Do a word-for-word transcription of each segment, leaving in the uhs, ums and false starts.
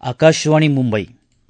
आकाशवाणी मुंबई.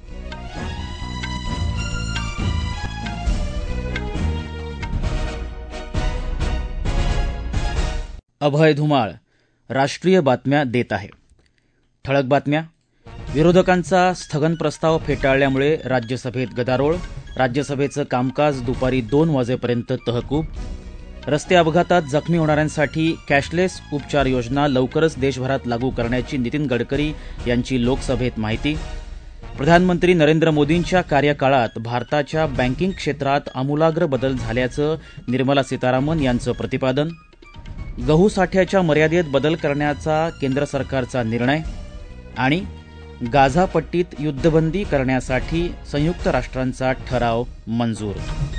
अभय धुमाळ राष्ट्रीय बातम्या देत आहे. ठळक बातम्या. विरोधकांचा स्थगन प्रस्ताव फेटाळल्यामुळे राज्यसभेत गदारोळ. राज्यसभेचं कामकाज दुपारी दोन वाजेपर्यंत तहकूब. रस्ते अपघातात जखमी होणाऱ्यांसाठी कॅशलेस उपचार योजना लवकरच देशभरात लागू करण्याची नितीन गडकरी यांची लोकसभेत माहिती. प्रधानमंत्री नरेंद्र मोदींच्या कार्यकाळात भारताच्या बँकिंग क्षेत्रात आमूलाग्र बदल झाल्याचं निर्मला सीतारामन यांचं प्रतिपादन. गहू साठ्याच्या मर्यादेत बदल करण्याचा केंद्र सरकारचा निर्णय. आणि गाझा पट्टीत युद्धबंदी करण्यासाठी संयुक्त राष्ट्रांचा ठराव मंजूर.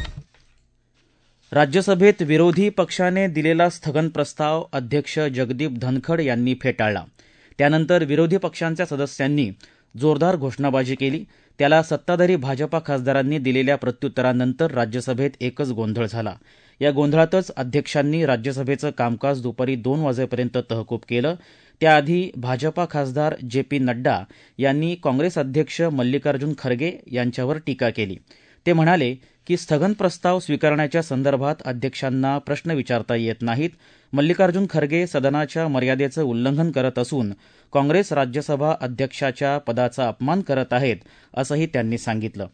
राज्यसभेत विरोधी पक्षाने दिलेला स्थगन प्रस्ताव अध्यक्ष जगदीप धनखड यांनी फेटाळला. त्यानंतर विरोधी पक्षांच्या सदस्यांनी जोरदार घोषणाबाजी केली. त्याला सत्ताधारी भाजपा खासदारांनी दिलेल्या प्रत्युत्तरानंतर राज्यसभेत एकच गोंधळ झाला. या गोंधळातच अध्यक्षांनी राज्यसभेचं कामकाज दुपारी दोन वाजेपर्यंत तहकूब केलं. त्याआधी भाजपा खासदार जे पी नड्डा यांनी काँग्रेस अध्यक्ष मल्लिकार्जुन खरगे यांच्यावर टीका केली. ते म्हणाले की स्थगन प्रस्ताव स्वीकारण्याच्या संदर्भात अध्यक्षांना प्रश्न विचारता येत नाहीत. मल्लिकार्जुन खरगे सदनाच्या मर्यादेचं उल्लंघन करत असून काँग्रेस राज्यसभा अध्यक्षाच्या पदाचा अपमान करत आहेत, असंही त्यांनी सांगितलं.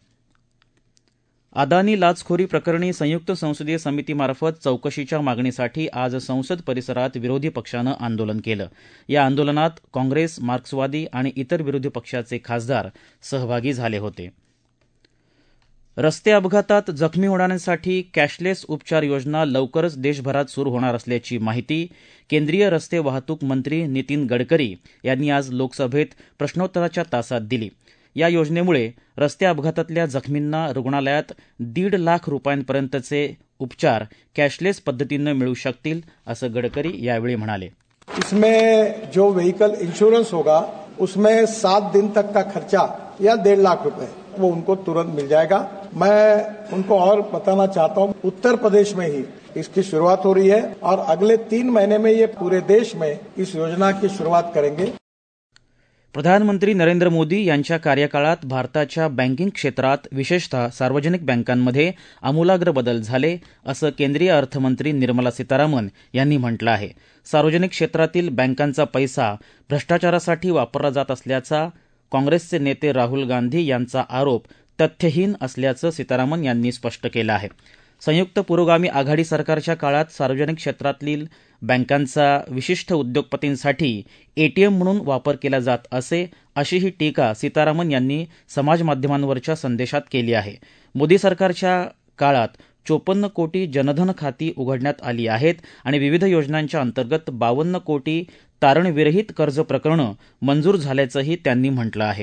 अदानी लाचखोरी प्रकरणी संयुक्त संसदीय समितीमार्फत चौकशीच्या मागणीसाठी आज संसद परिसरात विरोधी पक्षानं आंदोलन केलं. या आंदोलनात काँग्रेस, मार्क्सवादी आणि इतर विरोधी पक्षाचे खासदार सहभागी झाले होते. रस्ते अपघातात जखमी होणाऱ्यांसाठी कॅशलेस उपचार योजना लवकरच देशभरात सुरू होणार असल्याची माहिती केंद्रीय रस्ते वाहतूक मंत्री नितीन गडकरी यांनी आज लोकसभेत प्रश्नोत्तराच्या तासात दिली. या योजनेमुळे रस्ते अपघातातल्या जखमींना रुग्णालयात दीड लाख रुपयांपर्यंतचे उपचार कॅशलेस पद्धतीनं मिळू शकतील, असं गडकरी यावेळी म्हणाले. इसमें जो व्हीकल इंश्योरेंस होगा उसमें सात दिन तक का खर्चा या डेढ़ लाख रुपए वो उनको तुरंत मिल जाएगा. मैं उनको और बताना चाहता हूं, उत्तर प्रदेश में ही इसकी शुरुआत हो रही है और अगले तीन महीने में ये पूरे देश में इस योजना की शुरुआत करेंगे. प्रधानमंत्री नरेंद्र मोदी यांच्या कार्यकाळात भारताच्या बँकिंग क्षेत्रात विशेषतः सार्वजनिक बँकांमध्ये आमूलाग्र बदल झाले, असं केंद्रीय अर्थमंत्री निर्मला सीतारामन यांनी म्हटलं आहे. सार्वजनिक क्षेत्रातील बँकांचा पैसा भ्रष्टाचारासाठी वापरला जात असल्याचा काँग्रेसचे नेते राहुल गांधी यांचा आरोप तथ्यहीन असल्याचं सीतारामन यांनी स्पष्ट केलं आहे. संयुक्त पुरोगामी आघाडी सरकारच्या काळात सार्वजनिक क्षेत्रातील बँकांचा विशिष्ट उद्योगपतींसाठी एटीएम म्हणून वापर केला जात असे, अशीही टीका सीतारामन यांनी समाजमाध्यमांवरच्या संदेशात केली आहे. मोदी सरकारच्या काळात चोपन्न कोटी जनधन खाती उघडण्यात आली आहेत आणि विविध योजनांच्या अंतर्गत बावन्न कोटी तारणविरहित कर्ज प्रकरणं मंजूर झाल्याचंही त्यांनी म्हटलं आहे.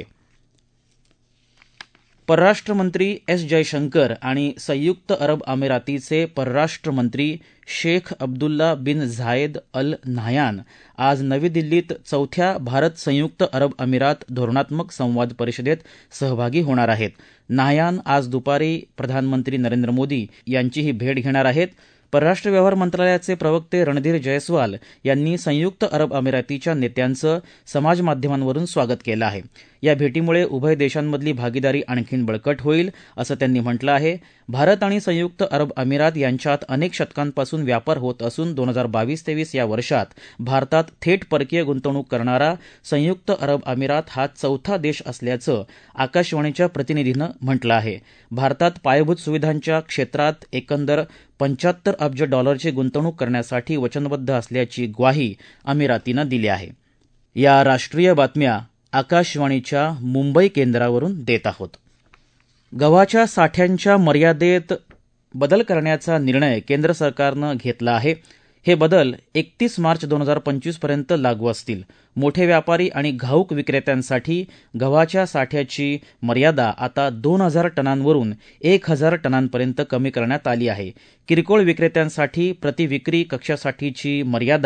परराष्ट्र मंत्री एस जयशंकर आणि संयुक्त अरब अमिरातीचे परराष्ट्र मंत्री Sheikh Abdullah bin Zayed Al Nahyan आज नवी दिल्लीत चौथ्या भारत संयुक्त अरब अमिरात धोरणात्मक संवाद परिषदेत सहभागी होणार आहेत. नाह्यान आज दुपारी प्रधानमंत्री नरेंद्र मोदी यांचीही भेट घेणार आहेत. परराष्ट्र व्यवहार मंत्रालयाचे प्रवक्ते रणधीर जयस्वाल यांनी संयुक्त अरब अमिरातीच्या नेत्यांचं समाजमाध्यमांवरून स्वागत केलं आहे. या भेटीमुळे उभय देशांमधली भागीदारी आणखीन बळकट होईल, असं त्यांनी म्हटलं आहे. भारत आणि संयुक्त अरब अमिरात यांच्यात अनेक शतकांपासून व्यापार होत असून दोन हजार बावीस तेवीस या वर्षात भारतात थेट परकीय गुंतवणूक करणारा संयुक्त अरब अमिरात हा चौथा देश असल्याचं आकाशवाणीच्या प्रतिनिधीनं म्हटलं आहे. भारतात पायाभूत सुविधांच्या क्षेत्रात एकंदर पंच्याहत्तर अब्ज डॉलरची गुंतवणूक करण्यासाठी वचनबद्ध असल्याची ग्वाही अमिरातीनं दिली आहे. या राष्ट्रीय बातम्या आकाशवाणीच्या मुंबई केंद्रावरून देत आहोत. गव्हाच्या साठ्यांच्या मर्यादेत बदल करण्याचा निर्णय केंद्र सरकारनं घेतला आहे. हे बदल एकतीस मार्च दोन हजार पंचवीस पर्यंत लागू असतील. मोठे व्यापारी आणि घाऊक विक्रेत्यांसाठी गव्हाच्या साठ्याची मर्यादा आता दोन हजार टनांवरून एक हजार टनांपर्यंत कमी करण्यात आली आहे. किरकोळ विक्रेत्यांसाठी प्रतिविक्री कक्षासाठीची मर्यादा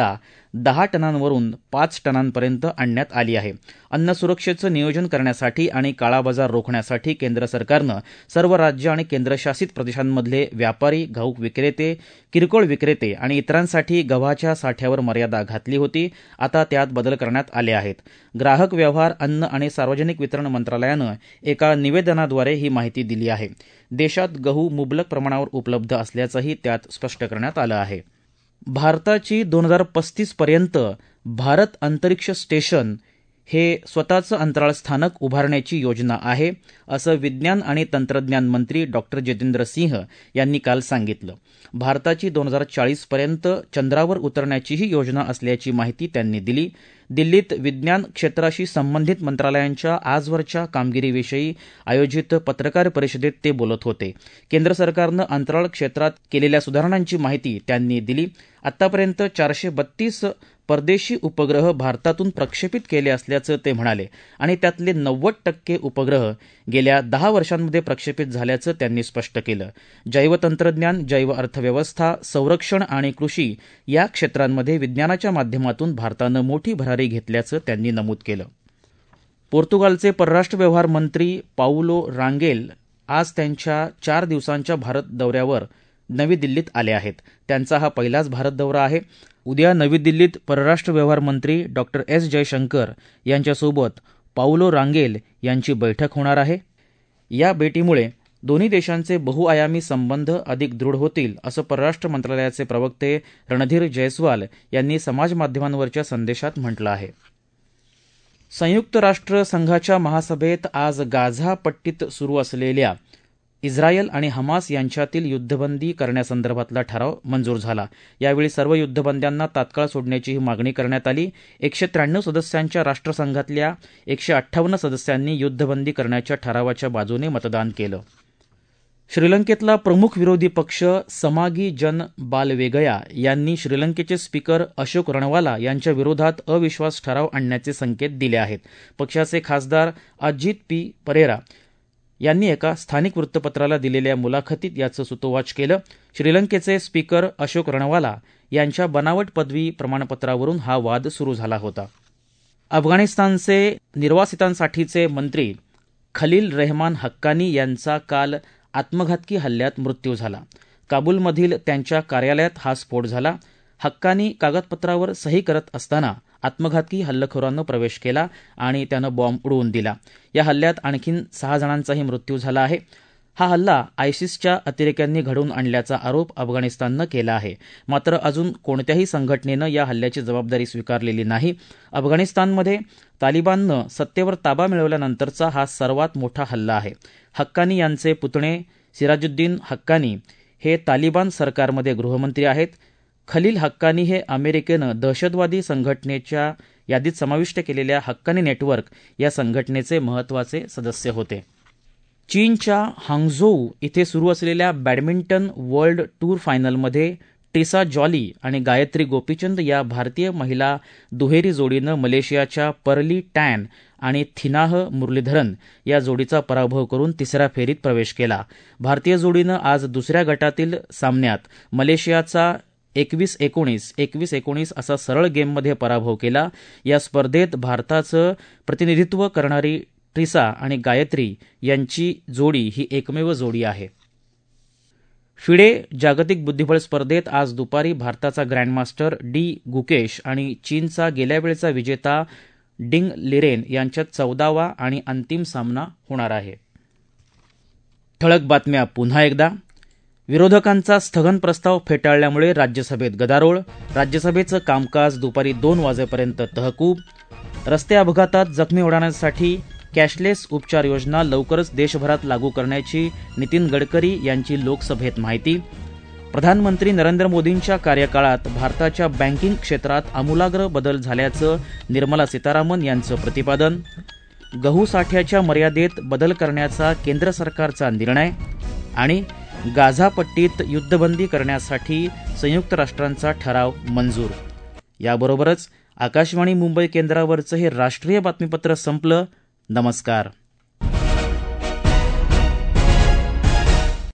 दहा टनांवरून पाच टनांपर्यंत आणण्यात आली आहे. अन्न सुरक्षेचं नियोजन करण्यासाठी आणि काळाबाजार रोखण्यासाठी केंद्र सरकारनं सर्व राज्य आणि केंद्रशासित प्रदेशांमधले व्यापारी, घाऊक विक्रेते, किरकोळ विक्रेते आणि इतरांसाठी गव्हाच्या साठ्यावर मर्यादा घातली होती. आता त्यात बदल करण्यात आले आहेत. ग्राहक व्यवहार, अन्न आणि सार्वजनिक वितरण मंत्रालयानं एका निवेदनाद्वारे ही माहिती दिली आहे. देशात गहू मुबलक प्रमाणावर उपलब्ध असल्याचंही त्यात स्पष्ट करण्यात आलं आहे. भारताची दोन हजार पस्तीस पर्यंत भारत अंतरिक्ष स्टेशन हे स्वतःचं अंतराळ स्थानक उभारण्याची योजना आहे, असं विज्ञान आणि तंत्रज्ञान मंत्री डॉक्टर जितेंद्र सिंह यांनी काल सांगितलं. भारताची दोन हजार चाळीस पर्यंत चंद्रावर उतरण्याचीही योजना असल्याची माहिती त्यांनी दिली. दिल्लीत विज्ञान क्षेत्राशी संबंधित मंत्रालयांच्या आजवरच्या कामगिरीविषयी आयोजित पत्रकार परिषदेत ते बोलत होते. केंद्र सरकारनं अंतराळ क्षेत्रात केलेल्या सुधारणांची माहिती त्यांनी दिली. आतापर्यंत चारशे बत्तीस परदेशी उपग्रह भारतातून प्रक्षेपित केले असल्याचं ते म्हणाले आणि त्यातले नव्वद टक्के उपग्रह गेल्या दहा वर्षांमध्ये प्रक्षेपित झाल्याचं त्यांनी स्पष्ट केलं. जैवतंत्रज्ञान, जैव अर्थव्यवस्था, संरक्षण आणि कृषी या क्षेत्रांमध्ये विज्ञानाच्या माध्यमातून भारतानं मोठी भरारी घेतल्याचं त्यांनी नमूद केलं. पोर्तुगालचे परराष्ट्र व्यवहार मंत्री पाउलो रांगेल आज त्यांच्या चार दिवसांच्या भारत दौऱ्यावर नवी दिल्लीत आले आहेत. त्यांचा हा पहिलाच भारत दौरा आहे. उद्या नवी दिल्लीत परराष्ट्र व्यवहार मंत्री डॉक्टर एस जयशंकर यांच्यासोबत पाउलो रांगेल यांची बैठक होणार आहे. या भेटीमुळे दोन्ही देशांचे बहुआयामी संबंध अधिक दृढ होतील, असं परराष्ट्र मंत्रालयाचे प्रवक्ते रणधीर जयस्वाल यांनी समाजमाध्यमांवरच्या संदेशात म्हटलं आहे. संयुक्त राष्ट्र संघाच्या महासभेत आज गाझा पट्टीत सुरू असलेल्या इस्रायल आणि हमास यांच्यातील युद्धबंदी करण्यासंदर्भातला ठराव मंजूर झाला. यावेळी सर्व युद्धबंद्यांना तात्काळ सोडण्याचीही मागणी करण्यात आली. एकशे त्र्याण्णव सदस्यांच्या राष्ट्रसंघातल्या एकशे अठ्ठावन्न सदस्यांनी युद्धबंदी करण्याच्या ठरावाच्या बाजूने मतदान केलं. श्रीलंकेतला प्रमुख विरोधी पक्ष समागी जन बालवेगया यांनी श्रीलंकेचे स्पीकर अशोक रणवाला यांच्या विरोधात अविश्वास ठराव आणण्याचे संकेत दिले आहेत. पक्षाचे खासदार अजित पी परेरा यांनी एका स्थानिक वृत्तपत्राला दिलेल्या मुलाखतीत याचं सूतोवाच केलं. श्रीलंकेचे स्पीकर अशोक रणवाला यांच्या बनावट पदवी प्रमाणपत्रावरून हा वाद सुरू झाला होता. अफगाणिस्तानचे निर्वासितांसाठीचे मंत्री खलील रेहमान हक्कानी यांचा काल आत्मघातकी हल्ल्यात मृत्यू झाला. काबूलमधील त्यांच्या कार्यालयात हा स्फोट झाला. हक्कानी कागदपत्रावर सही करत असताना आत्मघातकी हल्लेखोरानं प्रवेश केला आणि त्यानं बॉम्ब उडवून दिला. या हल्ल्यात आणखीन सहा जणांचाही मृत्यू झाला आहे. हा हल्ला आयसिसच्या अतिरेक्यांनी घडवून आणल्याचा आरोप अफगाणिस्ताननं केला आहे. मात्र अजून कोणत्याही संघटनेनं या हल्ल्याची जबाबदारी स्वीकारलेली नाही. अफगाणिस्तानमध्ये तालिबाननं सत्तेवर ताबा मिळवल्यानंतरचा हा सर्वात मोठा हल्ला आहे. हक्कानी यांचे पुतणे सिराजुद्दीन हक्कानी हे तालिबान सरकारमध्ये गृहमंत्री आहेत. खलील हक्कानी हे अमेरिकेनं दहशतवादी संघटनेच्या यादीत समाविष्ट केलेल्या हक्कानी नेटवर्क या संघटनेचे महत्वाचे सदस्य होते. चीनच्या हांगझोऊ इथे सुरू असलेल्या बॅडमिंटन वर्ल्ड टूर फायनलमध्ये ट्रिसा जॉली आणि गायत्री गोपीचंद या भारतीय महिला दुहेरी जोडीनं मलेशियाच्या परली टॅन आणि थिनाह मुरलीधरन या जोडीचा पराभव करून तिसऱ्या फेरीत प्रवेश केला. भारतीय जोडीनं आज दुसऱ्या गटातील सामन्यात मलेशियाचा एकवीस एकोणीस एकवीस एकोणीस असा सरळ गेममध्ये पराभव केला. या स्पर्धेत भारताचं प्रतिनिधित्व करणारी ट्रिसा आणि गायत्री यांची जोडी ही एकमेव जोडी आहे. फिडे जागतिक बुद्धिबळ स्पर्धेत आज दुपारी भारताचा ग्रँडमास्टर डी गुकेश आणि चीनचा गेल्या वेळचा विजेता डिंग लिरेन यांच्यात चौदावा आणि अंतिम सामना होणार आहे. ठळक बातम्या पुन्हा एकदा. विरोधकांचा स्थगन प्रस्ताव फेटाळल्यामुळे राज्यसभेत गदारोळ. राज्यसभेचं कामकाज दुपारी दोन वाजेपर्यंत तहकूब. रस्ते अपघातात जखमी होणाऱ्यांसाठी कॅशलेस उपचार योजना लवकरच देशभरात लागू करण्याची नितीन गडकरी यांची लोकसभेत माहिती. प्रधानमंत्री नरेंद्र मोदींच्या कार्यकाळात भारताच्या बँकिंग क्षेत्रात आमूलाग्र बदल झाल्याचं निर्मला सीतारामन यांचं प्रतिपादन. गहू साठ्याच्या मर्यादेत बदल करण्याचा केंद्र सरकारचा निर्णय. आणि गाझा पट्टीत युद्धबंदी करण्यासाठी संयुक्त राष्ट्रांचा ठराव मंजूर. याबरोबरच आकाशवाणी मुंबई केंद्रावरचं हे राष्ट्रीय बातमीपत्र संपलं. नमस्कार.